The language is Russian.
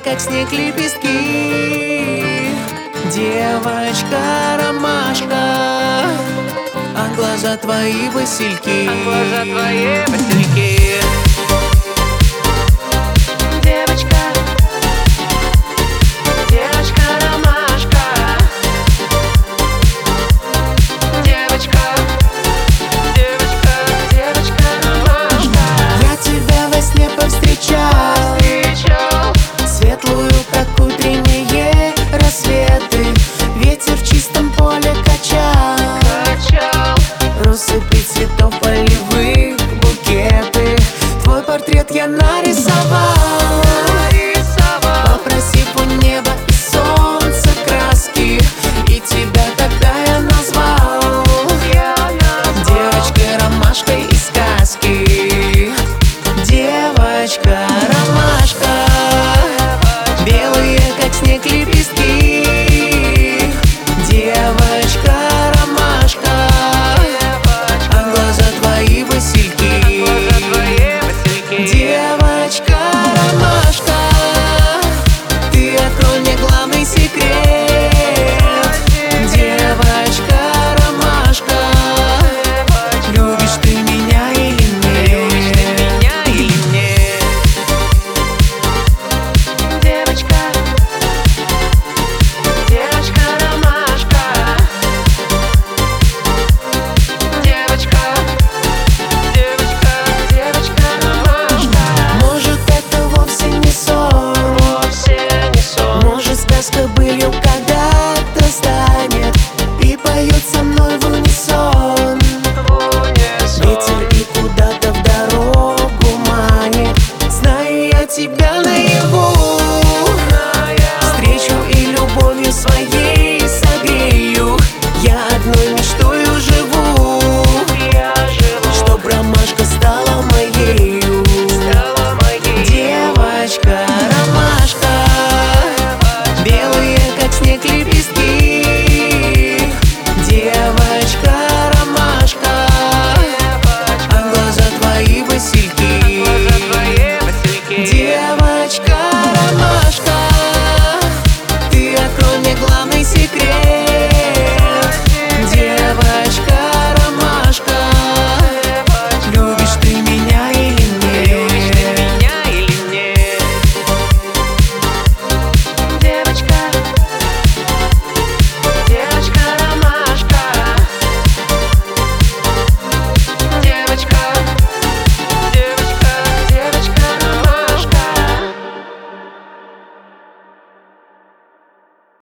как снег лепестки. Девочка-ромашка, а глаза твои васильки, А глаза твои васильки. девочка, девочка-ромашка, Девочка, девочка, девочка-ромашка. Я тебя во сне повстречал, встречал, светлую, как утренние рассветы. Ветер в чистом поле качал, качал. россыпи цветов полевых, букеты. Твой портрет я нарисовал, попросив у неба и солнца краски, и тебя тогда я назвал девочкой-ромашкой из сказки.